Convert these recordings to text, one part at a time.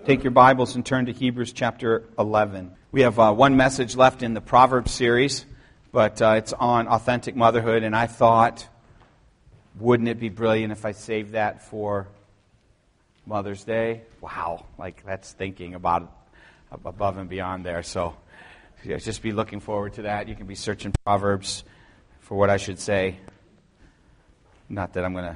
Take your Bibles and turn to Hebrews chapter 11. We have one message left in the Proverbs series, but it's on authentic motherhood, and I thought, wouldn't it be brilliant if I saved that for Mother's Day? Wow, like that's thinking about it above and beyond there. So just be looking forward to that. You can be searching Proverbs for what I should say. Not that I'm going to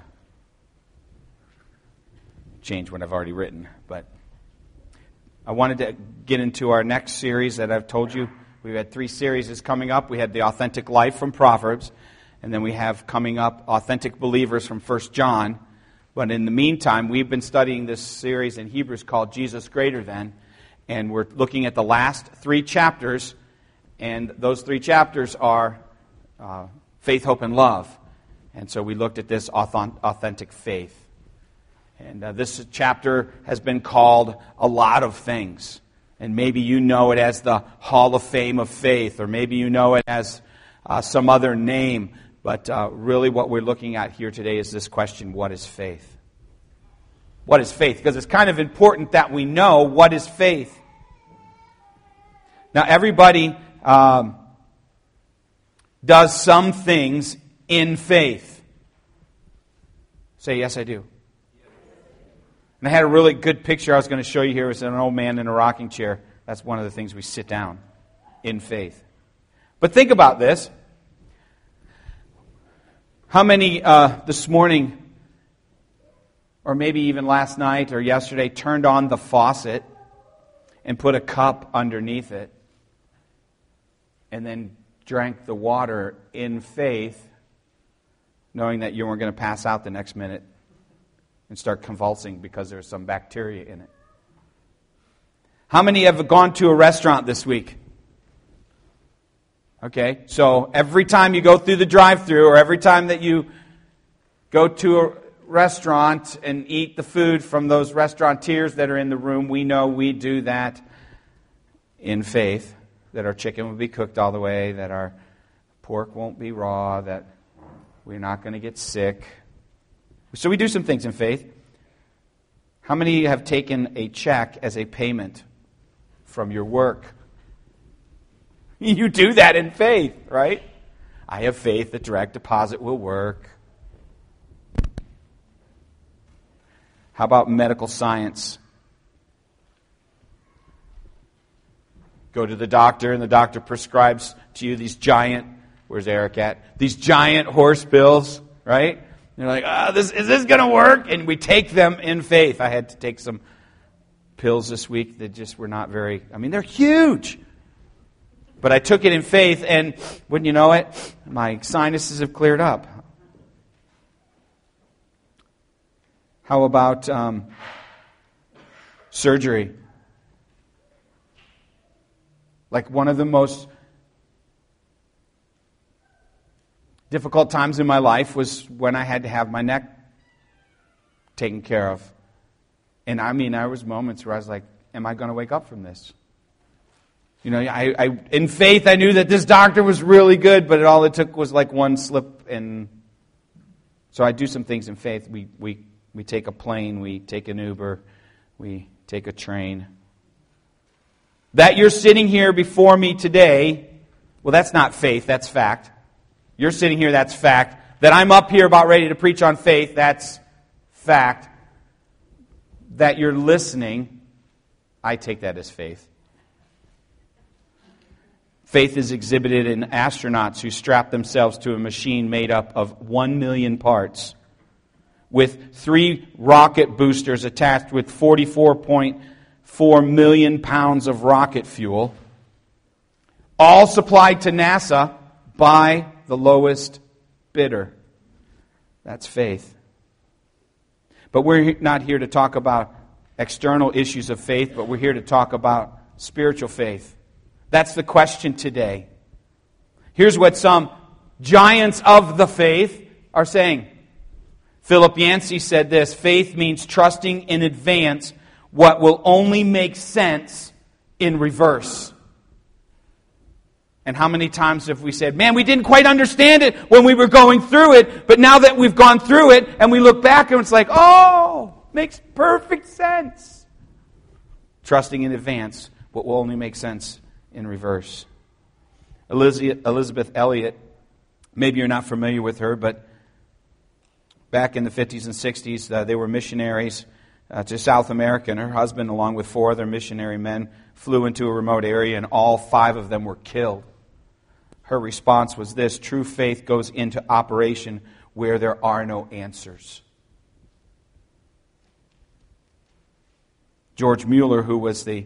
change what I've already written, but I wanted to get into our next series that I've told you. We've had 3 series coming up. We had the Authentic Life from Proverbs, and then we have coming up Authentic Believers from 1 John. But in the meantime, we've been studying this series in Hebrews called Jesus Greater Than, and we're looking at the last 3 chapters, and those 3 chapters are faith, hope, and love. And so we looked at this authentic faith. And this chapter has been called a lot of things. And maybe you know it as the Hall of Fame of Faith, or maybe you know it as some other name. But really what we're looking at here today is this question: what is faith? What is faith? Because it's kind of important that we know what is faith. Now everybody does some things in faith. Say, yes, I do. And I had a really good picture I was going to show you here. It's an old man in a rocking chair. That's one of the things we sit down in faith. But think about this. How many this morning, or maybe even last night or yesterday, turned on the faucet and put a cup underneath it and then drank the water in faith, knowing that you weren't going to pass out the next minute and start convulsing because there's some bacteria in it? How many have gone to a restaurant this week? Okay, so every time you go through the drive-thru, or every time that you go to a restaurant and eat the food from those restaurateurs that are in the room, we know we do that in faith, that our chicken will be cooked all the way, that our pork won't be raw, that we're not going to get sick. So we do some things in faith. How many have taken a check as a payment from your work? You do that in faith, right? I have faith that direct deposit will work. How about medical science? Go to the doctor, and the doctor prescribes to you these giant, where's Eric at? These giant horse pills, right? You're like, is this going to work? And we take them in faith. I had to take some pills this week that just were not very, they're huge. But I took it in faith, and wouldn't you know it, my sinuses have cleared up. How about surgery? Like one of the most difficult times in my life was when I had to have my neck taken care of. And there was moments where I was like, am I going to wake up from this? I in faith I knew that this doctor was really good, but all it took was like one slip. And so I do some things in faith. We take a plane, we take an Uber, we take a train. That you're sitting here before me today, well, that's not faith, that's fact. You're sitting here, that's fact. That I'm up here about ready to preach on faith, that's fact. That you're listening, I take that as faith. Faith is exhibited in astronauts who strap themselves to a machine made up of 1 million parts, with 3 rocket boosters attached with 44.4 million pounds of rocket fuel, all supplied to NASA by the lowest bidder. That's faith. But we're not here to talk about external issues of faith, but we're here to talk about spiritual faith. That's the question today. Here's what some giants of the faith are saying. Philip Yancey said this: faith means trusting in advance what will only make sense in reverse. And how many times have we said, man, we didn't quite understand it when we were going through it, but now that we've gone through it and we look back and it's like, oh, makes perfect sense. trusting in advance what will only make sense in reverse. Elizabeth Elliot, maybe you're not familiar with her, but back in the 50s and 60s, they were missionaries to South America, and her husband, along with 4 other missionary men, flew into a remote area, and all 5 of them were killed. Her response was this: true faith goes into operation where there are no answers. George Mueller, who was he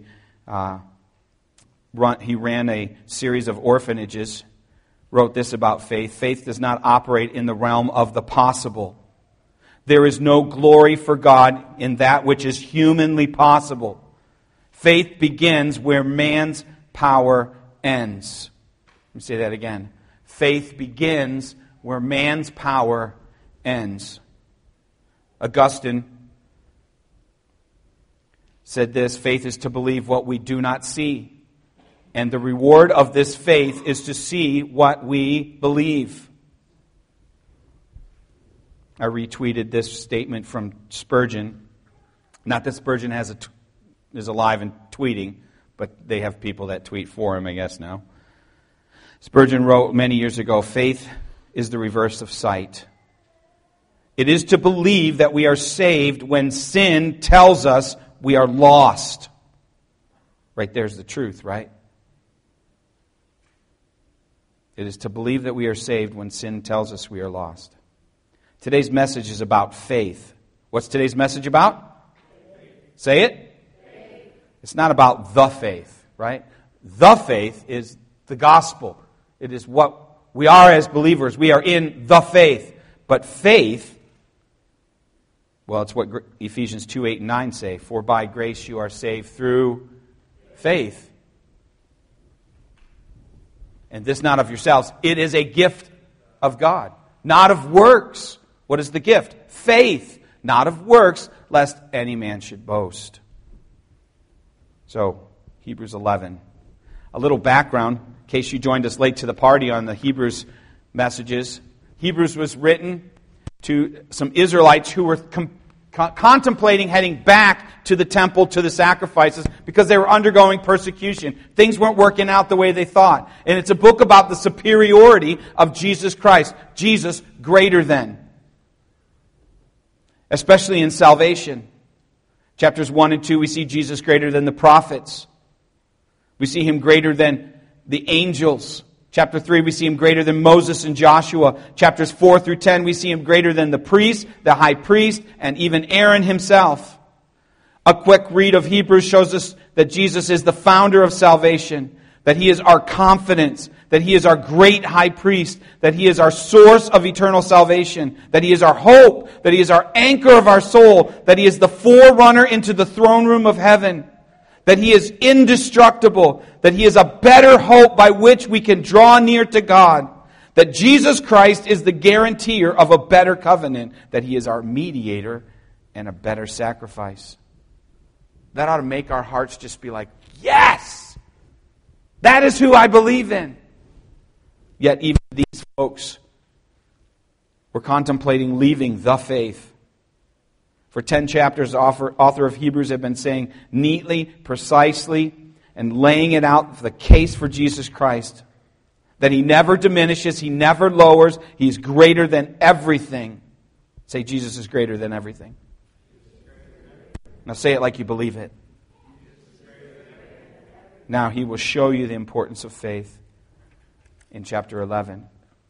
ran a series of orphanages, wrote this about faith: faith does not operate in the realm of the possible. There is no glory for God in that which is humanly possible. Faith begins where man's power ends. Let me say that again. Faith begins where man's power ends. Augustine said this: faith is to believe what we do not see. And the reward of this faith is to see what we believe. I retweeted this statement from Spurgeon. Not that Spurgeon is alive and tweeting, but they have people that tweet for him, I guess, now. Spurgeon wrote many years ago, faith is the reverse of sight. It is to believe that we are saved when sin tells us we are lost. Right there's the truth, right? It is to believe that we are saved when sin tells us we are lost. Today's message is about faith. What's today's message about? Say it. Faith. It's not about the faith, right? The faith is the gospel. It is what we are as believers. We are in the faith. But faith, well, it's what Ephesians 2, 8, and 9 say. For by grace you are saved through faith. And this not of yourselves. It is a gift of God, not of works. What is the gift? Faith, not of works, lest any man should boast. So, Hebrews 11. A little background, in case you joined us late to the party on the Hebrews messages. Hebrews was written to some Israelites who were contemplating heading back to the temple, to the sacrifices, because they were undergoing persecution. Things weren't working out the way they thought. And it's a book about the superiority of Jesus Christ. Jesus greater than. Especially in salvation. Chapters 1 and 2, we see Jesus greater than the prophets. We see Him greater than the angels. Chapter 3, we see Him greater than Moses and Joshua. Chapters 4 through 10, we see Him greater than the priest, the high priest, and even Aaron himself. A quick read of Hebrews shows us that Jesus is the founder of salvation, that He is our confidence, that He is our great high priest, that He is our source of eternal salvation, that He is our hope, that He is our anchor of our soul, that He is the forerunner into the throne room of heaven, that He is indestructible, that He is a better hope by which we can draw near to God, that Jesus Christ is the guarantor of a better covenant, that He is our mediator and a better sacrifice. That ought to make our hearts just be like, yes! That is who I believe in. Yet even these folks were contemplating leaving the faith. For 10 chapters, the author of Hebrews have been saying neatly, precisely, and laying it out for the case for Jesus Christ. That He never diminishes, He never lowers, He's greater than everything. Say, Jesus is greater than everything. Now say it like you believe it. Now He will show you the importance of faith in chapter 11.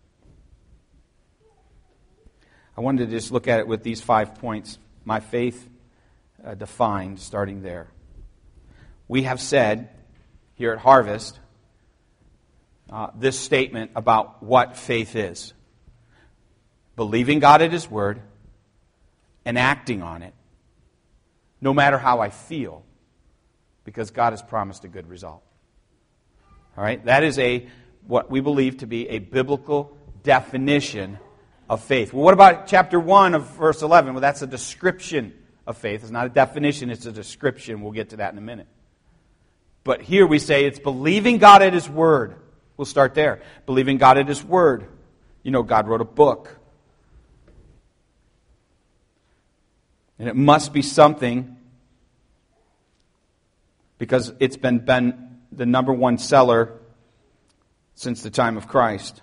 I wanted to just look at it with these 5 points. My faith defined, starting there. We have said here at Harvest this statement about what faith is. Believing God at His Word and acting on it, no matter how I feel, because God has promised a good result. All right? That is what we believe to be a biblical definition of faith. Well, what about chapter 1 of verse 11? Well, that's a description of faith. It's not a definition, it's a description. We'll get to that in a minute. But here we say it's believing God at His Word. We'll start there. Believing God at His Word. You know, God wrote a book. And it must be something because it's been the number one seller since the time of Christ.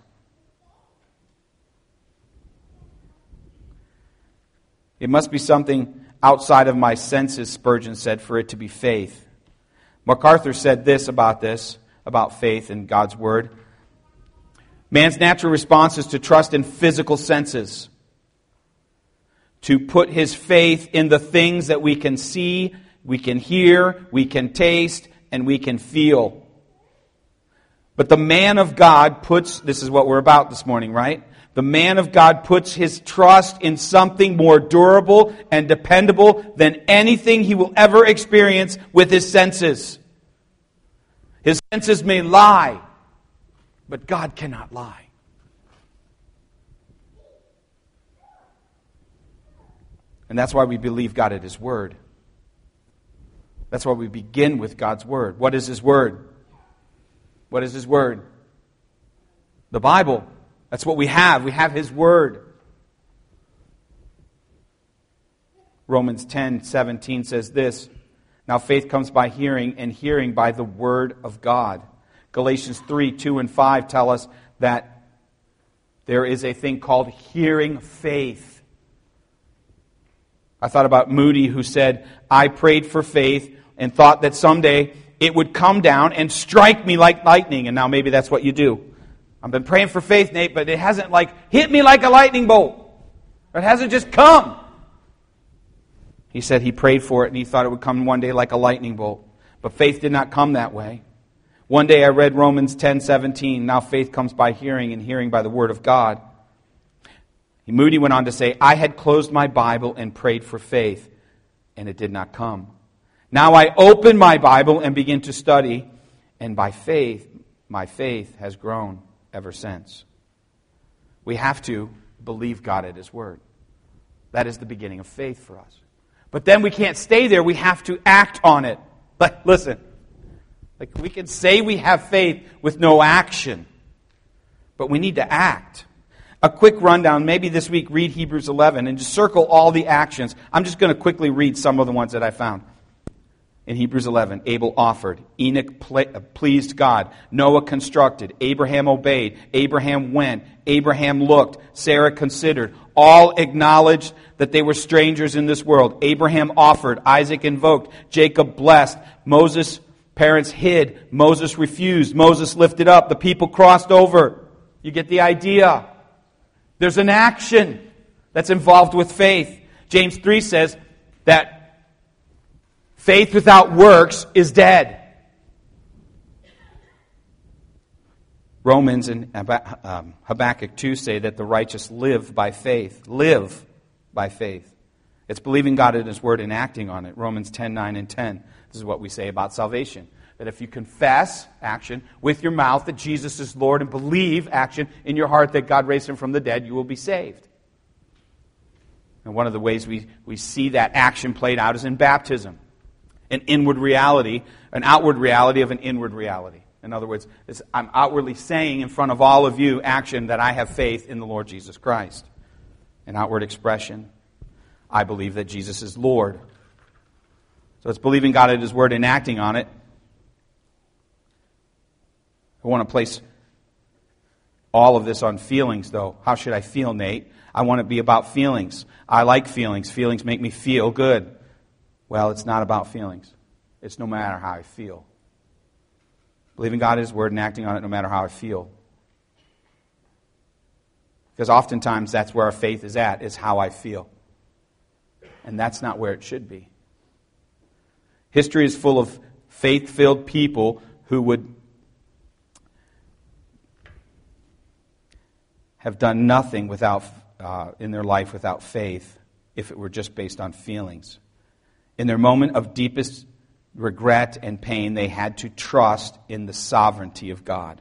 It must be something outside of my senses, Spurgeon said, for it to be faith. MacArthur said this, about faith and God's Word. Man's natural response is to trust in physical senses, to put his faith in the things that we can see, we can hear, we can taste, and we can feel. But the man of God this is what we're about this morning, right? The man of God puts his trust in something more durable and dependable than anything he will ever experience with his senses. His senses may lie, but God cannot lie. And that's why we believe God at His Word. That's why we begin with God's Word. What is His Word? What is His Word? The Bible. That's what we have. We have His Word. Romans 10:17 says this, now faith comes by hearing, and hearing by the Word of God. Galatians 3:2 and 5 tell us that there is a thing called hearing faith. I thought about Moody, who said, I prayed for faith and thought that someday it would come down and strike me like lightning. And now maybe that's what you do. I've been praying for faith, Nate, but it hasn't hit me like a lightning bolt. It hasn't just come. He said he prayed for it and he thought it would come one day like a lightning bolt. But faith did not come that way. One day I read Romans 10:17. Now faith comes by hearing, and hearing by the Word of God. Moody went on to say, I had closed my Bible and prayed for faith, and it did not come. Now I open my Bible and begin to study, and by faith, my faith has grown ever since. We have to believe God at His Word. That is the beginning of faith for us. But then we can't stay there. We have to act on it. Listen, we can say we have faith with no action, but we need to act. A quick rundown, maybe this week read Hebrews 11 and just circle all the actions. I'm just going to quickly read some of the ones that I found. In Hebrews 11, Abel offered, Enoch pleased God, Noah constructed, Abraham obeyed, Abraham went, Abraham looked, Sarah considered. All acknowledged that they were strangers in this world. Abraham offered, Isaac invoked, Jacob blessed, Moses' parents hid, Moses refused, Moses lifted up, the people crossed over. You get the idea. There's an action that's involved with faith. James 3 says that faith without works is dead. Romans and Habakkuk 2 say that the righteous live by faith. Live by faith. It's believing God in His Word and acting on it. Romans 10:9 and 10. This is what we say about salvation. That if you confess, action, with your mouth that Jesus is Lord and believe, action, in your heart that God raised Him from the dead, you will be saved. And one of the ways we see that action played out is in baptism. An inward reality, an outward reality of an inward reality. In other words, I'm outwardly saying in front of all of you, action, that I have faith in the Lord Jesus Christ. An outward expression, I believe that Jesus is Lord. So it's believing God at His Word and acting on it. I want to place all of this on feelings, though. How should I feel, Nate? I want it to be about feelings. I like feelings. Feelings make me feel good. Well, it's not about feelings. It's no matter how I feel. Believing God at His Word and acting on it no matter how I feel. Because oftentimes that's where our faith is at, is how I feel. And that's not where it should be. History is full of faith-filled people who would have done nothing without in their life without faith if it were just based on feelings. In their moment of deepest regret and pain, they had to trust in the sovereignty of God.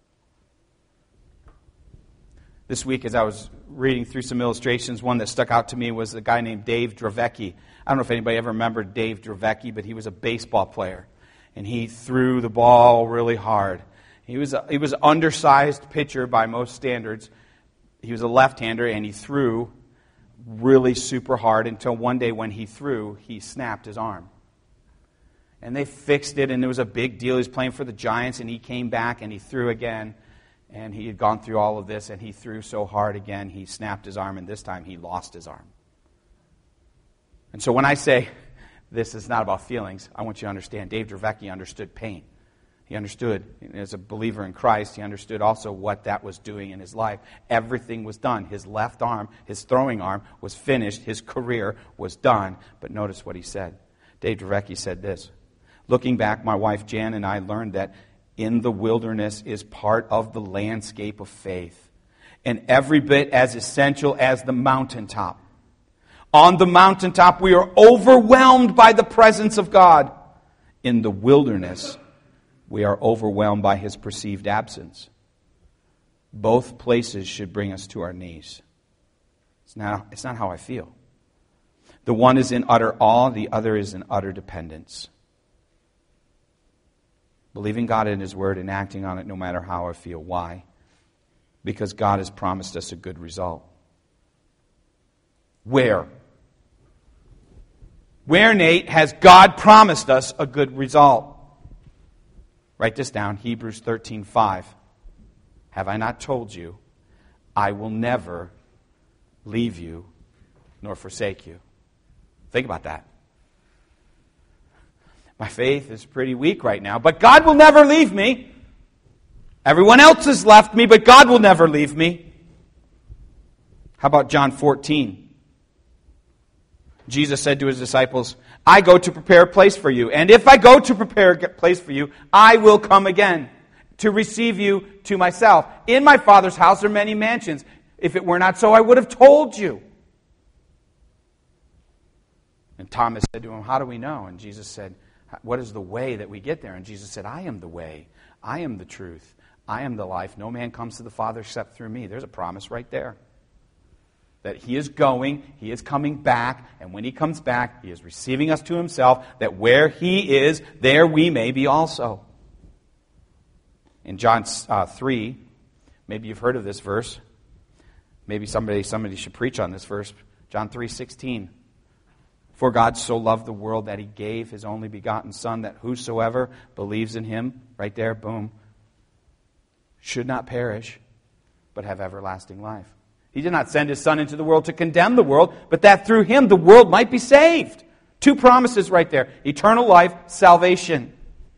This week, as I was reading through some illustrations, one that stuck out to me was a guy named Dave Dravecky. I don't know if anybody ever remembered Dave Dravecky, but he was a baseball player. And he threw the ball really hard. He was an undersized pitcher by most standards. He was a left-hander, and he threw really super hard until one day when he threw, he snapped his arm. And they fixed it, and it was a big deal. He was playing for the Giants, and he came back, and he threw again. And he had gone through all of this, and he threw so hard again, he snapped his arm, and this time he lost his arm. And so when I say this is not about feelings, I want you to understand Dave Dravecky understood pain. He understood, as a believer in Christ, he understood also what that was doing in his life. Everything was done. His left arm, his throwing arm, was finished. His career was done. But notice what he said. Dave Dravecky said this: looking back, my wife Jan and I learned that in the wilderness is part of the landscape of faith, and every bit as essential as the mountaintop. On the mountaintop, we are overwhelmed by the presence of God. In the wilderness, we are overwhelmed by His perceived absence. Both places should bring us to our knees. It's not how I feel. The one is in utter awe, the other is in utter dependence. Believing God in His Word and acting on it no matter how I feel. Why? Because God has promised us a good result. Where? Where, Nate, has God promised us a good result? Write this down, Hebrews 13:5. Have I not told you, I will never leave you nor forsake you? Think about that. My faith is pretty weak right now, but God will never leave me. Everyone else has left me, but God will never leave me. How about John 14? Jesus said to His disciples, I go to prepare a place for you, and if I go to prepare a place for you, I will come again to receive you to myself. In my Father's house are many mansions. If it were not so, I would have told you. And Thomas said to Him, how do we know? And Jesus said, what is the way that we get there? And Jesus said, I am the way. I am the truth. I am the life. No man comes to the Father except through me. There's a promise right there. That He is going, He is coming back, and when He comes back, He is receiving us to Himself, that where He is, there we may be also. In John 3, maybe you've heard of this verse. Maybe somebody should preach on this verse. John 3:16. For God so loved the world that He gave His only begotten Son, that whosoever believes in Him, right there, boom, should not perish, but have everlasting life. He did not send His Son into the world to condemn the world, but that through Him the world might be saved. Two promises right there. Eternal life, salvation.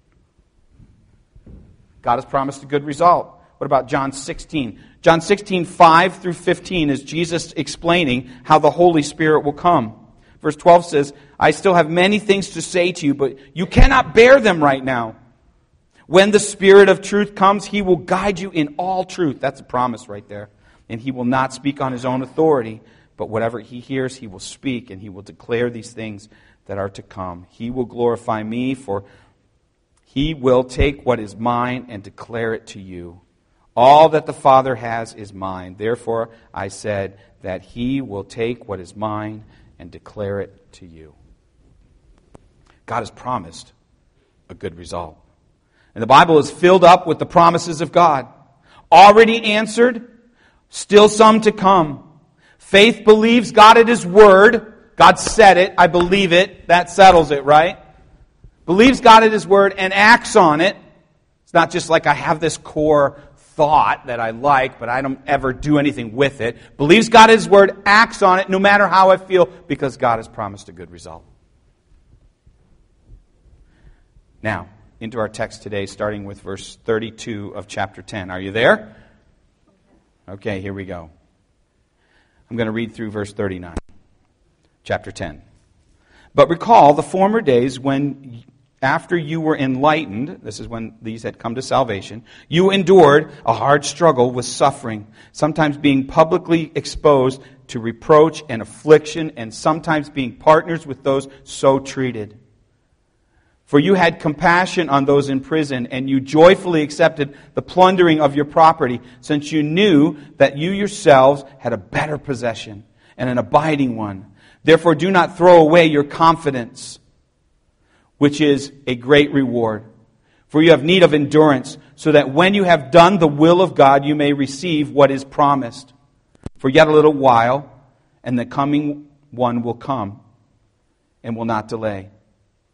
God has promised a good result. What about John 16? John 16, 5 through 15 is Jesus explaining how the Holy Spirit will come. Verse 12 says, I still have many things to say to you, but you cannot bear them right now. When the Spirit of truth comes, He will guide you in all truth. That's a promise right there. And He will not speak on His own authority, but whatever He hears, He will speak, and He will declare these things that are to come. He will glorify me, for He will take what is mine and declare it to you. All that the Father has is mine. Therefore, I said that He will take what is mine and declare it to you. God has promised a good result. And the Bible is filled up with the promises of God. Already answered, still some to come. Faith believes God at His Word. God said it, I believe it. That settles it, right? Believes God at His Word and acts on it. It's not just like I have this core thought that I like, but I don't ever do anything with it. Believes God at His Word, acts on it, no matter how I feel, because God has promised a good result. Now, into our text today, starting with verse 32 of chapter 10. Are you there? Okay, here we go. I'm going to read through verse 39, chapter 10. But recall the former days when, after you were enlightened, this is when these had come to salvation, you endured a hard struggle with suffering, sometimes being publicly exposed to reproach and affliction, and sometimes being partners with those so treated. For you had compassion on those in prison, and you joyfully accepted the plundering of your property, since you knew that you yourselves had a better possession and an abiding one. Therefore do not throw away your confidence, which is a great reward. For you have need of endurance, so that when you have done the will of God, you may receive what is promised. For yet a little while, and the coming one will come, and will not delay.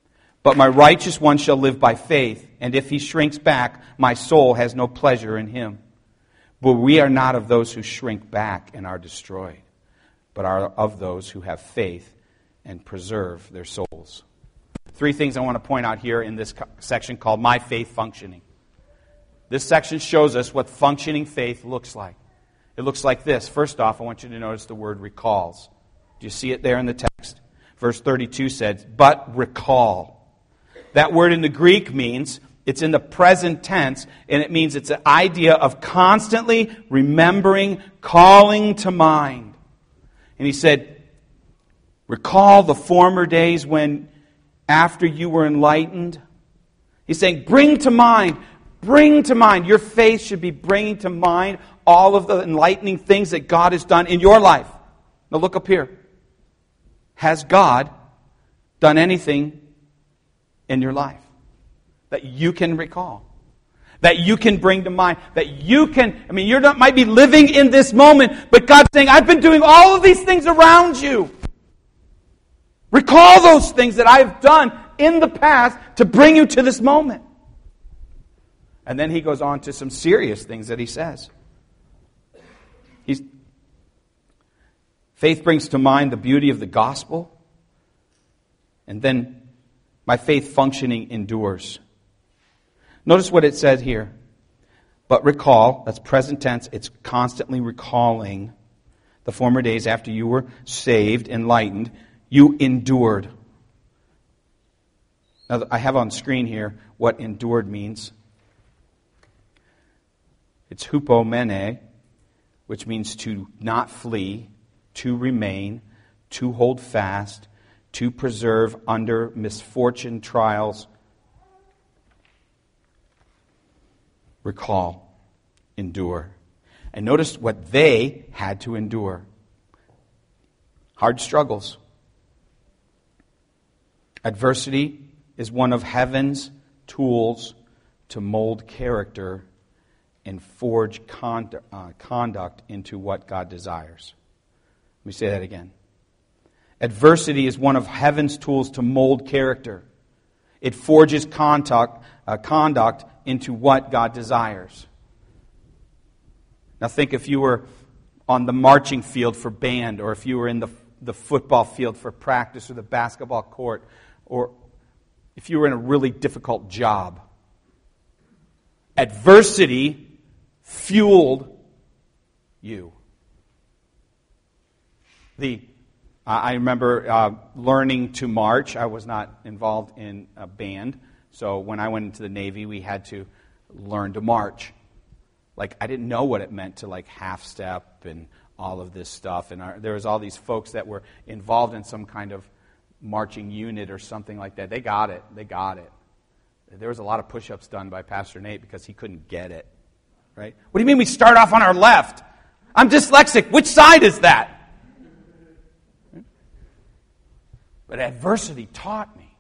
But my righteous one shall live by faith, and if he shrinks back, my soul has no pleasure in him. But we are not of those who shrink back and are destroyed, but are of those who have faith and preserve their souls. 3 things I want to point out here in this section called My Faith Functioning. This section shows us what functioning faith looks like. It looks like this. First off, I want you to notice the word recalls. Do you see it there in the text? Verse 32 says, but recall. That word in the Greek means, it's in the present tense, and it means it's an idea of constantly remembering, calling to mind. And he said, recall the former days when, after you were enlightened. He's saying, bring to mind. Your faith should be bringing to mind all of the enlightening things that God has done in your life. Now look up here. Has God done anything in your life that you can recall? That you can bring to mind? That you can, you might be living in this moment, but God's saying, I've been doing all of these things around you. Recall those things that I've done in the past to bring you to this moment. And then he goes on to some serious things that he says. Faith brings to mind the beauty of the gospel. And then my faith functioning endures. Notice what it says here. But recall, that's present tense, it's constantly recalling the former days after you were saved, enlightened, you endured. Now, I have on screen here what endured means. It's hupomene, which means to not flee, to remain, to hold fast, to preserve under misfortune, trials. Recall, endure. And notice what they had to endure. Hard struggles. Adversity is one of heaven's tools to mold character and forge conduct into what God desires. Let me say that again. Adversity is one of heaven's tools to mold character. It forges conduct into what God desires. Now think if you were on the marching field for band, or if you were in the football field for practice, or the basketball court, or if you were in a really difficult job. Adversity fueled you. I remember learning to march. I was not involved in a band, so when I went into the Navy, we had to learn to march. I didn't know what it meant to half step and all of this stuff. And there was all these folks that were involved in some kind of marching unit or something like that. They got it. There was a lot of push-ups done by Pastor Nate because he couldn't get it. Right? What do you mean we start off on our left? I'm dyslexic. Which side is that? But adversity taught me.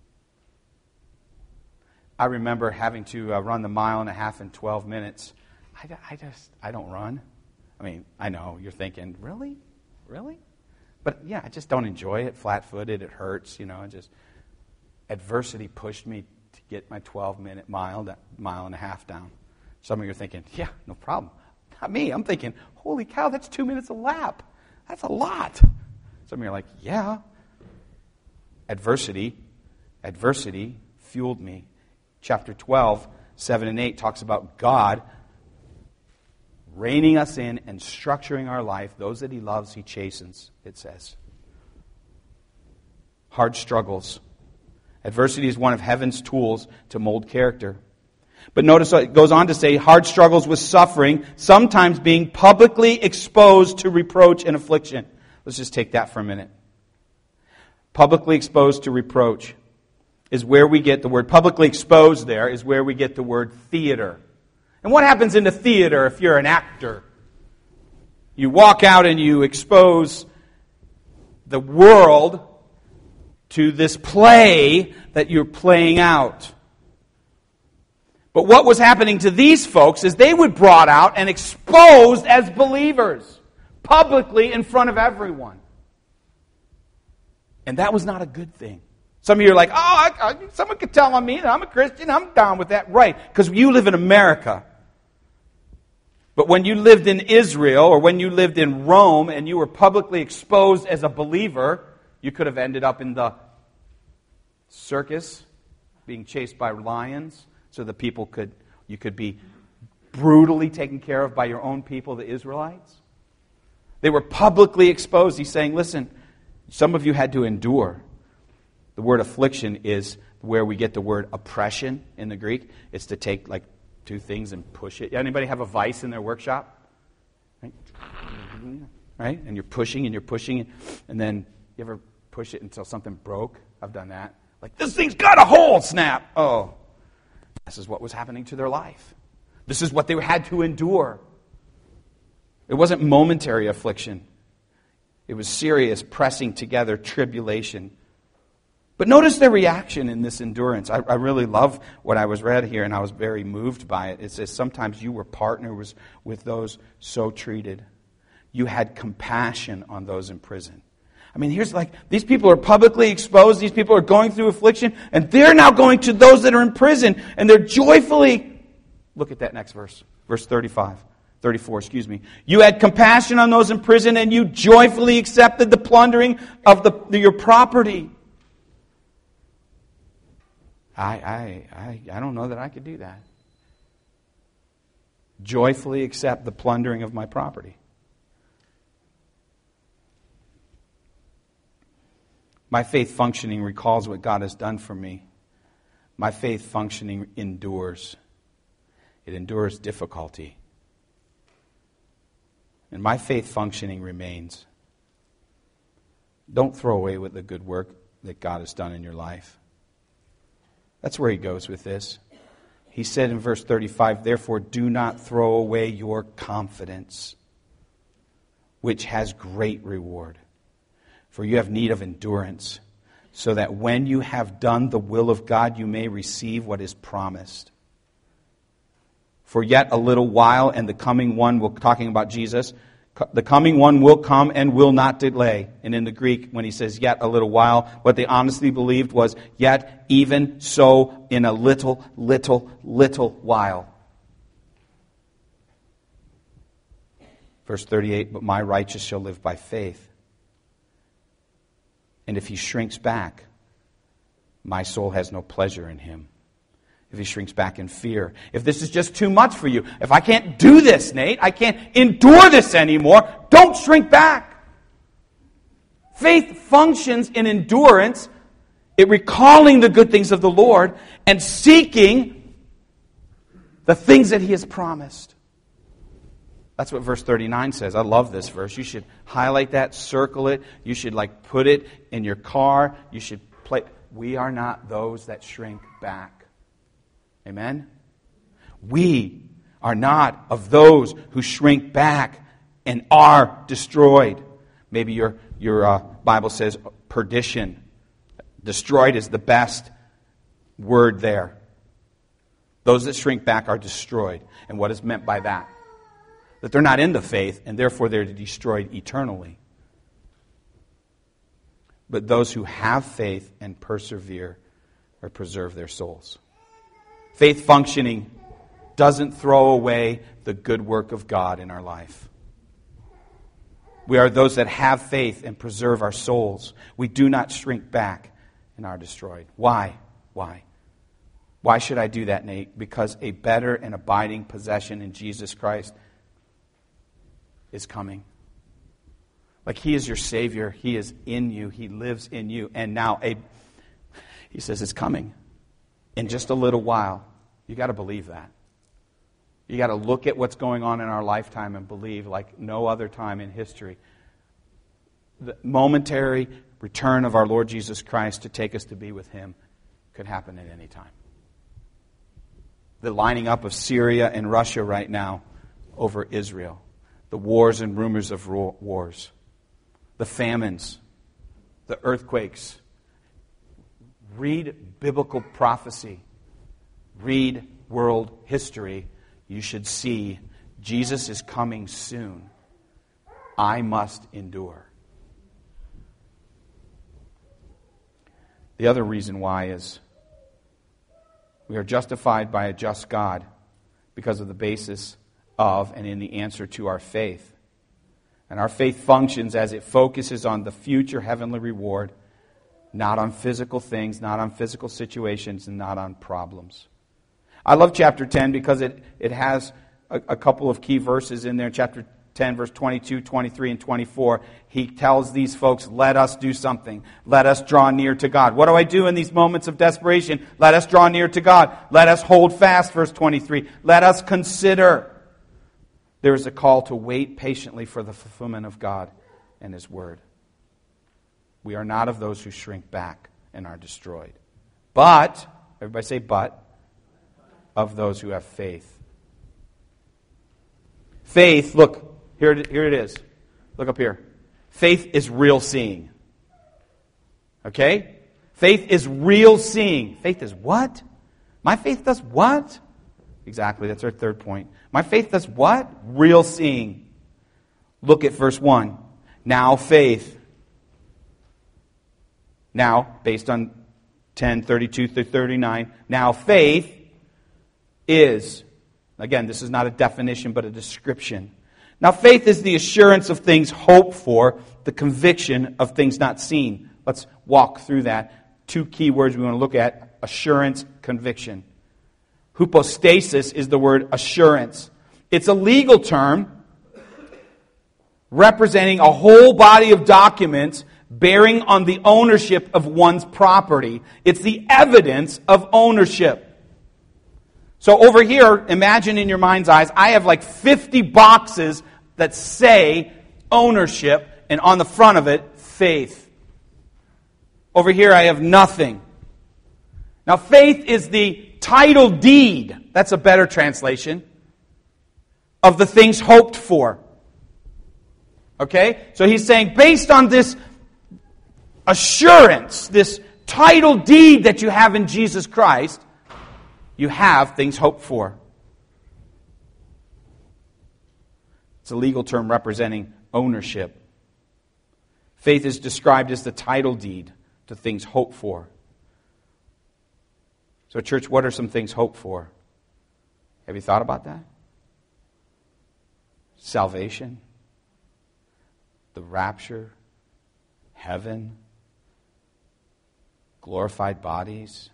I remember having to run the 1.5 miles in 12 minutes. I don't run. I know, you're thinking, really? Really? But yeah, I just don't enjoy it. Flat-footed, it hurts, adversity pushed me to get my 12-minute mile, that 1.5 miles down. Some of you are thinking, yeah, no problem. Not me. I'm thinking, holy cow, that's 2 minutes a lap. That's a lot. Some of you are like, yeah. Adversity fueled me. Chapter 12, 7 and 8 talks about God reining us in and structuring our life. Those that He loves, He chastens, it says. Hard struggles. Adversity is one of heaven's tools to mold character. But notice it goes on to say, hard struggles with suffering, sometimes being publicly exposed to reproach and affliction. Let's just take that for a minute. Publicly exposed to reproach is where we get the word, publicly exposed there is where we get the word theater. And what happens in the theater if you're an actor? You walk out and you expose the world to this play that you're playing out. But what was happening to these folks is they were brought out and exposed as believers, publicly in front of everyone. And that was not a good thing. Some of you are like, someone could tell on me that I'm a Christian. I'm down with that. Right, because you live in America. But when you lived in Israel or when you lived in Rome and you were publicly exposed as a believer, you could have ended up in the circus, being chased by lions, so the you could be brutally taken care of by your own people, the Israelites. They were publicly exposed. He's saying, listen, some of you had to endure. The word affliction is where we get the word oppression in the Greek. It's to take like two things and push it. Anybody have a vice in their workshop? Right? And you're pushing and you're pushing. And then you ever push it until something broke? I've done that. Like, this thing's got a hole, snap. Oh, this is what was happening to their life. This is what they had to endure. It wasn't momentary affliction. It was serious, pressing together tribulation. But notice their reaction in this endurance. I really love what I was read here, and I was very moved by it. It says, sometimes you were partners with those so treated. You had compassion on those in prison. I mean, here's like, these people are publicly exposed, these people are going through affliction, and they're now going to those that are in prison, and they're joyfully, look at that next verse, verse 34. You had compassion on those in prison, and you joyfully accepted the plundering of your property. I don't know that I could do that. Joyfully accept the plundering of my property. My faith functioning recalls what God has done for me. My faith functioning endures. It endures difficulty. And my faith functioning remains. Don't throw away the good work that God has done in your life. That's where he goes with this. He said in verse 35, therefore do not throw away your confidence, which has great reward. For you have need of endurance, so that when you have done the will of God, you may receive what is promised. For yet a little while, and the coming one, we're talking about Jesus, the coming one will come and will not delay. And in the Greek, when he says yet a little while, what they honestly believed was yet even so in a little while. Verse 38, but my righteous shall live by faith. And if he shrinks back, my soul has no pleasure in him. If he shrinks back in fear. If this is just too much for you. If I can't do this, Nate, I can't endure this anymore, don't shrink back. Faith functions in endurance, it recalling the good things of the Lord and seeking the things that he has promised. That's what verse 39 says. I love this verse. You should highlight that, circle it. You should put it in your car. You should play. We are not those that shrink back. Amen? We are not of those who shrink back and are destroyed. Maybe your Bible says perdition. Destroyed is the best word there. Those that shrink back are destroyed. And what is meant by that? That they're not in the faith, and therefore they're destroyed eternally. But those who have faith and persevere or preserve their souls. Faith functioning doesn't throw away the good work of God in our life. We are those that have faith and preserve our souls. We do not shrink back and are destroyed. Why? Why should I do that, Nate? Because a better and abiding possession in Jesus Christ is coming. Like he is your Savior. He is in you. He lives in you. And now he says it's coming. In just a little while. You got to believe that. You got to look at what's going on in our lifetime and believe like no other time in history. The momentary return of our Lord Jesus Christ to take us to be with him could happen at any time. The lining up of Syria and Russia right now over Israel. The wars and rumors of wars. The famines. The earthquakes. Read biblical prophecy. Read world history. You should see Jesus is coming soon. I must endure. The other reason why is we are justified by a just God because of the basis of and in the answer to our faith. And our faith functions as it focuses on the future heavenly reward, not on physical things, not on physical situations, and not on problems. I love chapter 10 because it has a couple of key verses in there. Chapter 10, verse 22, 23, and 24. He tells these folks, let us do something. Let us draw near to God. What do I do in these moments of desperation? Let us draw near to God. Let us hold fast, verse 23. Let us consider. There is a call to wait patiently for the fulfillment of God and His Word. We are not of those who shrink back and are destroyed. But, everybody say but, of those who have faith. Faith, look, here it is. Look up here. Faith is real seeing. Okay? Faith is real seeing. Faith is what? My faith does what? Exactly, that's our third point. My faith does what? Real seeing. Look at verse 1. Now faith. Now, based on 10:32 through 39, now faith is, again, this is not a definition but a description. Now faith is the assurance of things hoped for, the conviction of things not seen. Let's walk through that. Two key words we want to look at: assurance, conviction. Hypostasis is the word assurance. It's a legal term representing a whole body of documents bearing on the ownership of one's property. It's the evidence of ownership. So over here, imagine in your mind's eyes, I have like 50 boxes that say ownership, and on the front of it, faith. Over here, I have nothing. Now, faith is the title deed, that's a better translation, of the things hoped for. Okay? So he's saying, based on this assurance, this title deed that you have in Jesus Christ, you have things hoped for. It's a legal term representing ownership. Faith is described as the title deed to things hoped for. So, church, what are some things hoped for? Have you thought about that? Salvation, the rapture, heaven, glorified bodies,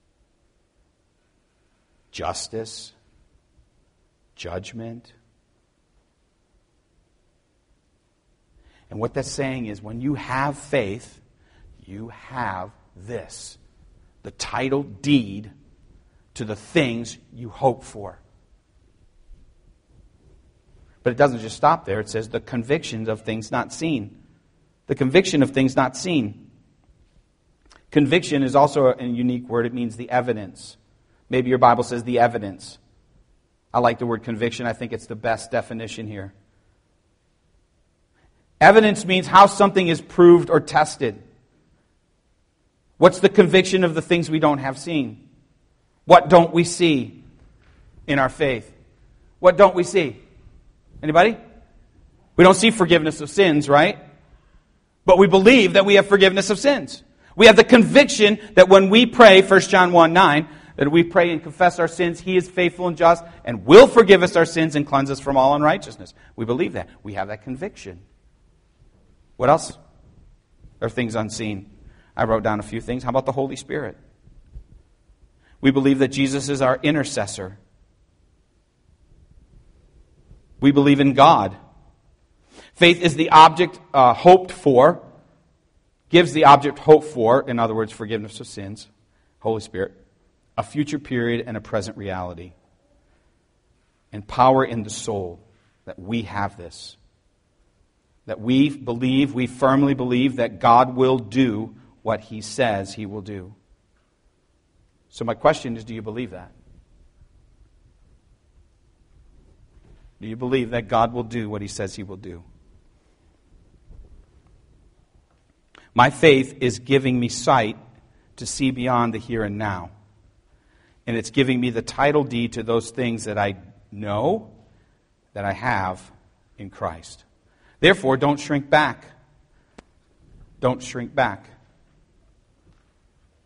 justice, judgment. And what that's saying is when you have faith, you have this, the title deed to the things you hope for. But it doesn't just stop there. It says the convictions of things not seen. The conviction of things not seen. Conviction is also a unique word. It means the evidence. Maybe your Bible says the evidence. I like the word conviction. I think it's the best definition here. Evidence means how something is proved or tested. What's the conviction of the things we don't have seen? What don't we see in our faith? What don't we see? Anybody? We don't see forgiveness of sins, right? But we believe that we have forgiveness of sins. We have the conviction that when we pray, 1 John 1:9, that we pray and confess our sins, He is faithful and just and will forgive us our sins and cleanse us from all unrighteousness. We believe that. We have that conviction. What else are things unseen? I wrote down a few things. How about the Holy Spirit? We believe that Jesus is our intercessor. We believe in God. Faith is the object hoped for, gives the object hope for, in other words, forgiveness of sins, Holy Spirit, a future period and a present reality, and power in the soul, that we have this. That we firmly believe that God will do what He says He will do. So my question is, do you believe that? Do you believe that God will do what He says He will do? My faith is giving me sight to see beyond the here and now. And it's giving me the title deed to those things that I know that I have in Christ. Therefore, don't shrink back. Don't shrink back.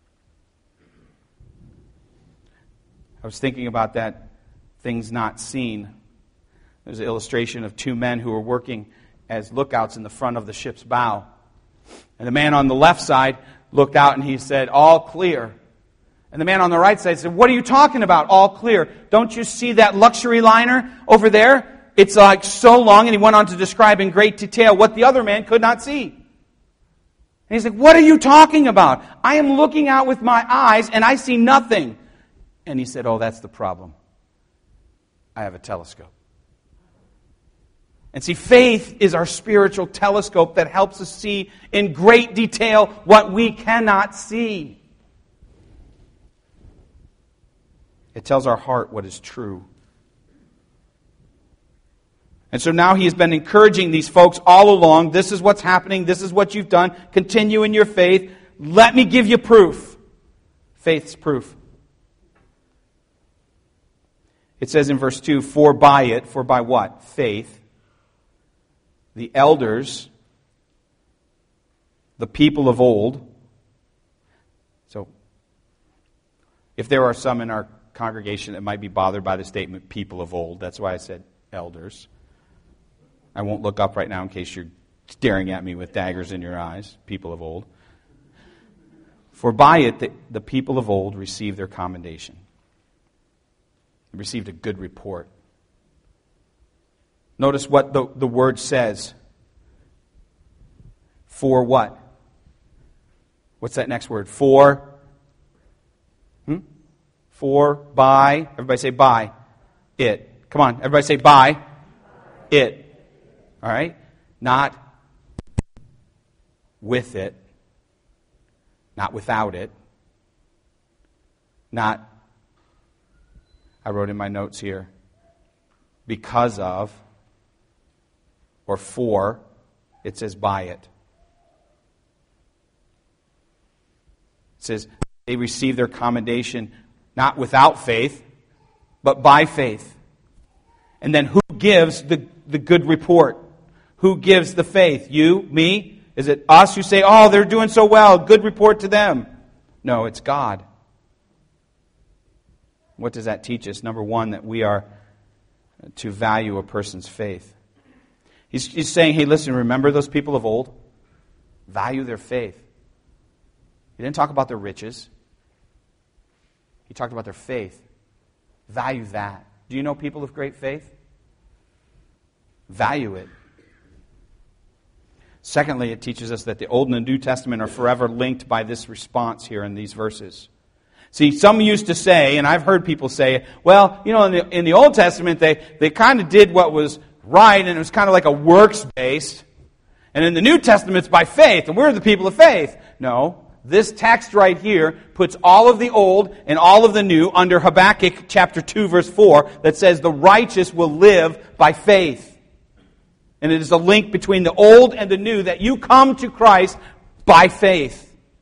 I was thinking about that, things not seen. There's an illustration of two men who were working as lookouts in the front of the ship's bow. And the man on the left side looked out and he said, "All clear." And the man on the right side said, "What are you talking about, all clear? Don't you see that luxury liner over there? It's like so long." And he went on to describe in great detail what the other man could not see. And he's like, "What are you talking about? I am looking out with my eyes and I see nothing." And he said, "Oh, that's the problem. I have a telescope." And see, faith is our spiritual telescope that helps us see in great detail what we cannot see. It tells our heart what is true. And so now he has been encouraging these folks all along. This is what's happening. This is what you've done. Continue in your faith. Let me give you proof. Faith's proof. It says in verse 2, for by what? Faith. The elders, the people of old. So, if there are some in our congregation that might be bothered by the statement people of old, that's why I said elders. I won't look up right now in case you're staring at me with daggers in your eyes, people of old. For by it the people of old received their commendation. They received a good report. Notice what the word says. For what? What's that next word? For? For, by. Everybody say by. It. Come on, everybody say by. It. All right? Not with it. Not without it. Not, I wrote in my notes here, because of, or for, it says by it. It says they receive their commendation not without faith, but by faith. And then who gives the good report? Who gives the faith? You? Me? Is it us who say, "Oh, they're doing so well, good report to them"? No, it's God. What does that teach us? Number one, that we are to value a person's faith. He's saying, hey, listen, remember those people of old? Value their faith. He didn't talk about their riches. He talked about their faith. Value that. Do you know people of great faith? Value it. Secondly, it teaches us that the Old and the New Testament are forever linked by this response here in these verses. See, some used to say, and I've heard people say, well, you know, in the Old Testament, they kind of did what was right, and it was kind of like a works-based. And in the New Testament, it's by faith, and we're the people of faith. No, this text right here puts all of the Old and all of the New under Habakkuk chapter 2, verse 4, that says the righteous will live by faith. And it is a link between the Old and the New, that you come to Christ by faith.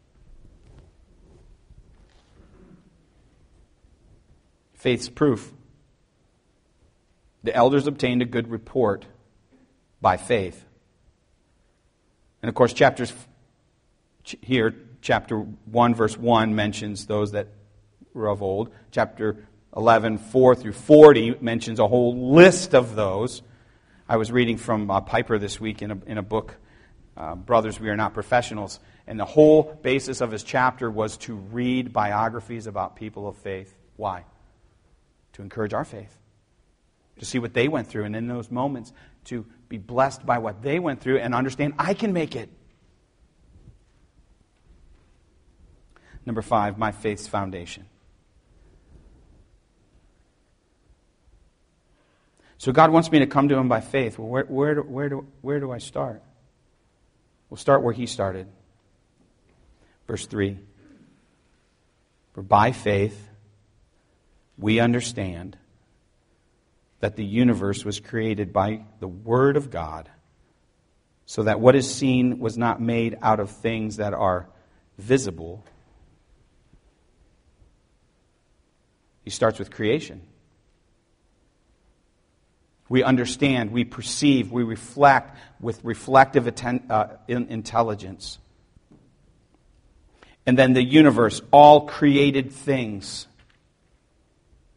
Faith's proof. The elders obtained a good report by faith. And of course, chapter 1, verse 1 mentions those that were of old. Chapter 11, 4 through 40 mentions a whole list of those. I was reading from Piper this week in a book, Brothers, We Are Not Professionals, and the whole basis of his chapter was to read biographies about people of faith. Why? To encourage our faith. To see what they went through, and in those moments to be blessed by what they went through and understand I can make it. Number 5, my faith's foundation. So God wants me to come to Him by faith. Well, where do I start? We'll start where He started. Verse 3. For by faith we understand that the universe was created by the Word of God, so that what is seen was not made out of things that are visible. He starts with creation. We understand, we perceive, we reflect with reflective intelligence. And then the universe, all created things.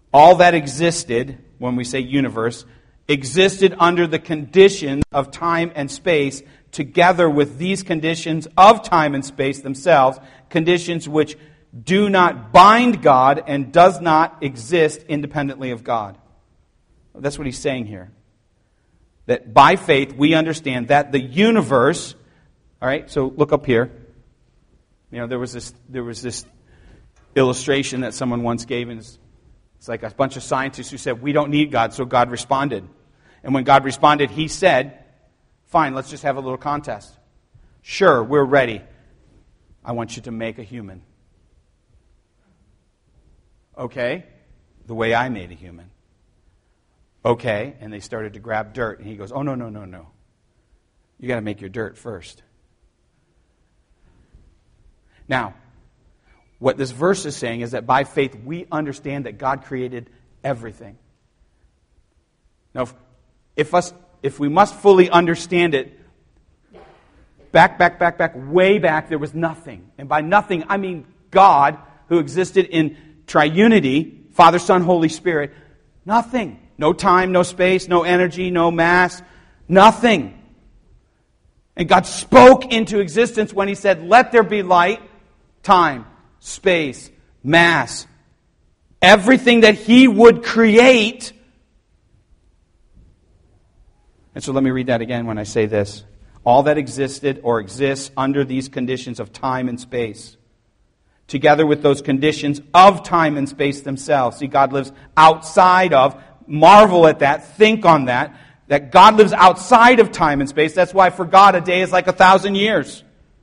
all that existed, when we say universe, existed under the conditions of time and space, together with these conditions of time and space themselves, conditions which do not bind God and does not exist independently of God. That's what he's saying here. That by faith we understand that the universe, all right, so look up here. You know, there was this illustration that someone once gave, and it's like a bunch of scientists who said, we don't need God, so God responded. And when God responded, he said, fine, let's just have a little contest. Sure, we're ready. I want you to make a human. Okay, the way I made a human. Okay, and they started to grab dirt, and he goes, oh, no. You got to make your dirt first. Now, what this verse is saying is that by faith we understand that God created everything. Now, if we must fully understand it, back, way back, there was nothing. And by nothing, I mean God, who existed in triunity, Father, Son, Holy Spirit, nothing. No time, no space, no energy, no mass, nothing. And God spoke into existence when He said, let there be light, time, space, mass, everything that He would create. And so let me read that again when I say this. All that existed or exists under these conditions of time and space, together with those conditions of time and space themselves. See, God lives outside of, marvel at that, think on that God lives outside of time and space. That's why for God a day is like 1,000 years.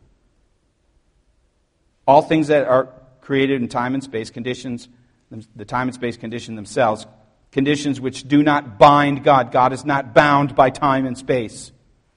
All things that are created in time and space, conditions, the time and space condition themselves, conditions which do not bind God. God is not bound by time and space.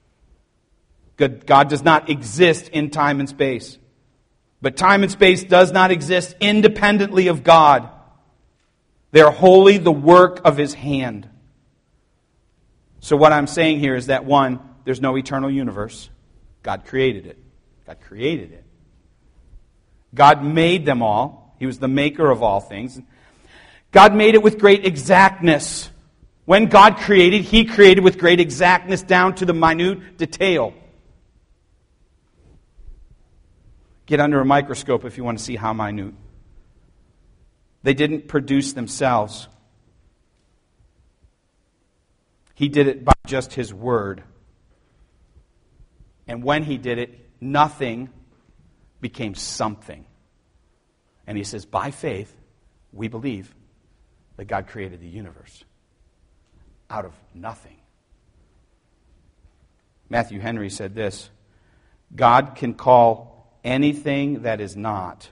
God does not exist in time and space. But time and space does not exist independently of God. They are wholly the work of His hand. So what I'm saying here is that, one, there's no eternal universe. God created it. God created it. God made them all. He was the maker of all things. God made it with great exactness. When God created, He created with great exactness down to the minute detail. Get under a microscope if you want to see how minute. They didn't produce themselves. He did it by just His word. And when He did it, nothing became something. And He says, by faith, we believe that God created the universe out of nothing. Matthew Henry said this, God can call anything that is not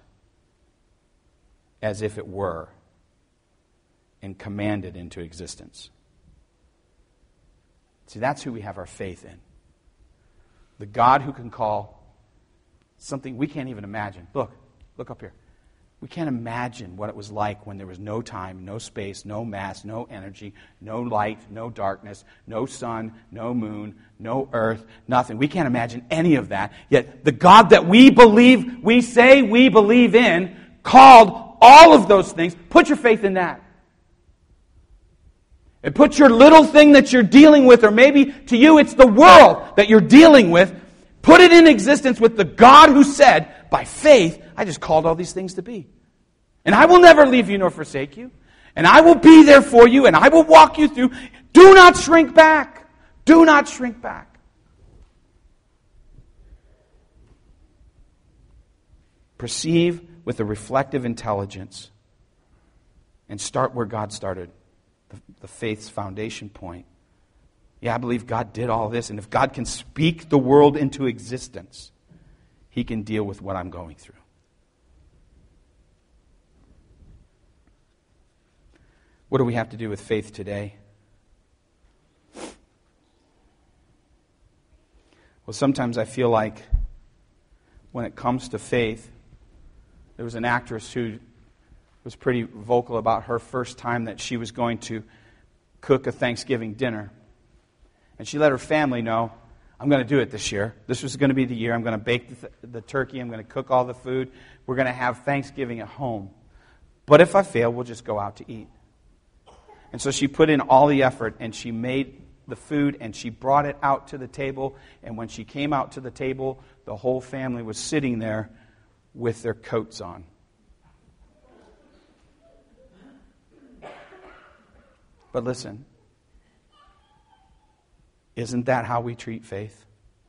as if it were, and command it into existence. See, that's who we have our faith in. The God who can call something we can't even imagine. Look up here. We can't imagine what it was like when there was no time, no space, no mass, no energy, no light, no darkness, no sun, no moon, no earth, nothing. We can't imagine any of that. Yet the God that we say we believe in, called all of those things. Put your faith in that. And put your little thing that you're dealing with, or maybe to you it's the world that you're dealing with, put it in existence with the God who said, by faith, I just called all these things to be. And I will never leave you nor forsake you. And I will be there for you, and I will walk you through. Do not shrink back. Do not shrink back. Perceive with a reflective intelligence and start where God started, the faith's foundation point. Yeah, I believe God did all this, and if God can speak the world into existence, He can deal with what I'm going through. What do we have to do with faith today? Well, sometimes I feel like when it comes to faith, there was an actress who was pretty vocal about her first time that she was going to cook a Thanksgiving dinner. And she let her family know, I'm going to do it this year. This was going to be the year. I'm going to bake the turkey. I'm going to cook all the food. We're going to have Thanksgiving at home. But if I fail, we'll just go out to eat. And so she put in all the effort, and she made the food, and she brought it out to the table. And when she came out to the table, the whole family was sitting there with their coats on. But listen, isn't that how we treat faith?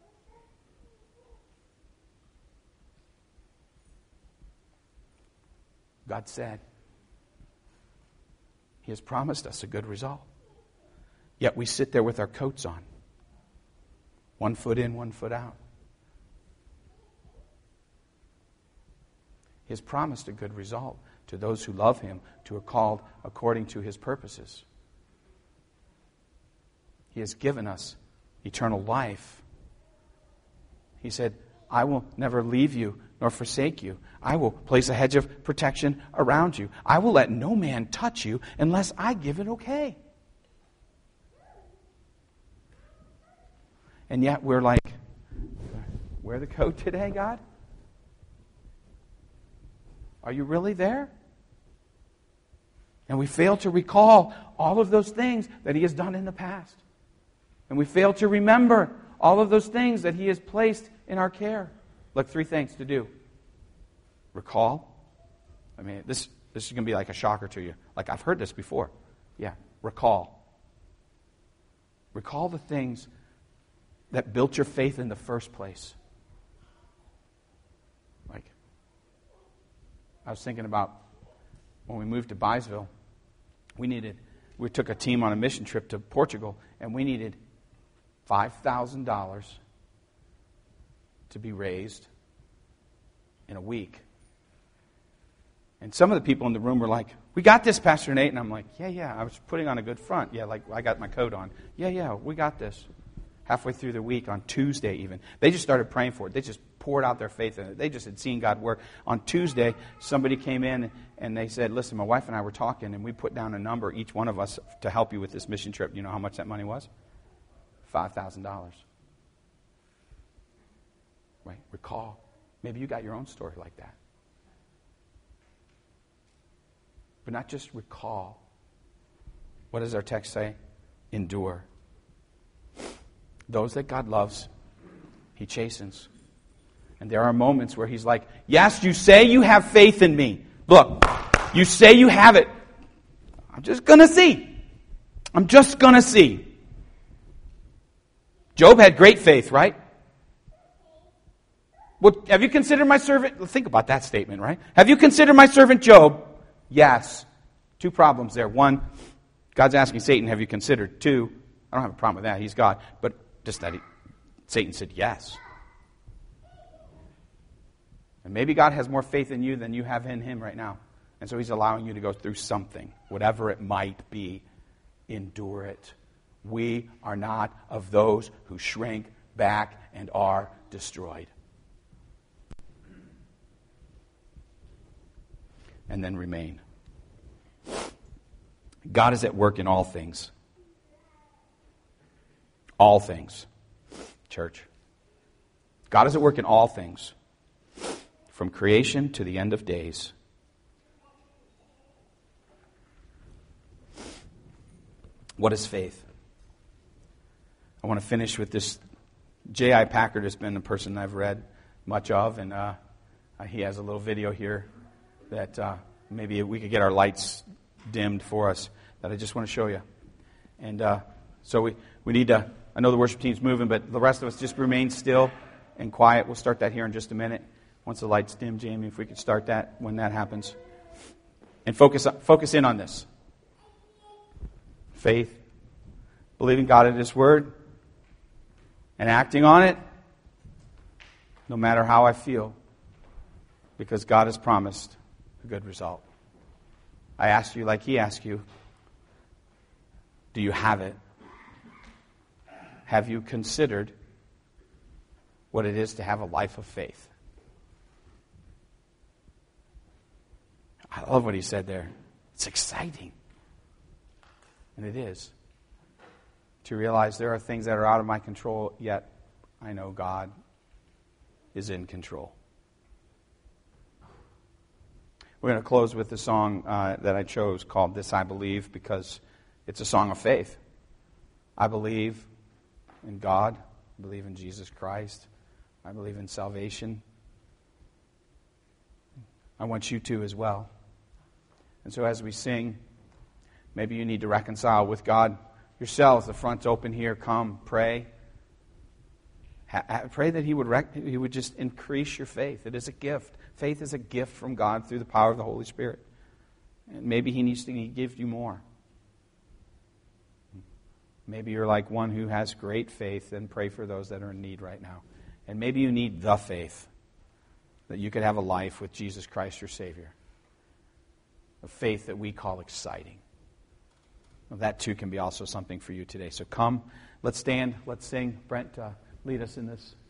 God said He has promised us a good result. Yet we sit there with our coats on. One foot in, one foot out. He has promised a good result to those who love Him, who are called according to His purposes. He has given us eternal life. He said, I will never leave you nor forsake you. I will place a hedge of protection around you. I will let no man touch you unless I give it okay. And yet we're like, wear the coat today, God? Are you really there? And we fail to recall all of those things that He has done in the past. And we fail to remember all of those things that He has placed in our care. Look, 3 things to do. Recall. I mean, this is going to be like a shocker to you. Like, I've heard this before. Yeah, recall. Recall the things that built your faith in the first place. Like, I was thinking about when we moved to Byesville, we took a team on a mission trip to Portugal, and we needed $5,000 to be raised in a week. And some of the people in the room were like, we got this, Pastor Nate. And I'm like, yeah, I was putting on a good front. Yeah, like I got my coat on. Yeah, we got this. Halfway through the week, on Tuesday even, they just started praying for it. They just poured out their faith in it. They just had seen God work. On Tuesday, somebody came in and they said, listen, my wife and I were talking, and we put down a number, each one of us, to help you with this mission trip. You know how much that money was? $5,000. Right? Recall. Maybe you got your own story like that. But not just recall. What does our text say? Endure. Those that God loves, He chastens. And there are moments where He's like, yes, you say you have faith in me. Look, you say you have it. I'm just going to see. I'm just going to see. Job had great faith, right? Well, have you considered my servant? Think about that statement, right? Have you considered my servant Job? Yes. 2 problems there. 1, God's asking Satan, have you considered? 2, I don't have a problem with that. He's God. But just that Satan said yes. And maybe God has more faith in you than you have in Him right now. And so He's allowing you to go through something, whatever it might be. Endure it. We are not of those who shrink back and are destroyed. And then remain. God is at work in all things. All things. Church. God is at work in all things. From creation to the end of days. What is faith? I want to finish with this. J.I. Packer has been a person I've read much of, and he has a little video here that maybe we could get our lights dimmed for us that I just want to show you. And so we need to, I know the worship team's moving, but the rest of us just remain still and quiet. We'll start that here in just a minute. Once the lights dim, Jamie, if we could start that when that happens. And focus in on this. Faith, believing God at His Word, and acting on it, no matter how I feel, because God has promised a good result. I ask you like He asked you, do you have it? Have you considered what it is to have a life of faith? I love what he said there. It's exciting. And it is. To realize there are things that are out of my control, yet I know God is in control. We're going to close with the song that I chose called This I Believe, because It's a song of faith. I believe in God. I believe in Jesus Christ. I believe in salvation. I want you to as well. And so as we sing, maybe you need to reconcile with God yourselves. The front's open here. Come, pray. Pray that He would just increase your faith. It is a gift. Faith is a gift from God through the power of the Holy Spirit. And maybe He needs to give you more. Maybe you're like one who has great faith, and pray for those that are in need right now. And maybe you need the faith that you could have a life with Jesus Christ, your Savior. A faith that we call exciting. Well, that too can be also something for you today. So come, let's stand, let's sing. Brent, lead us in this.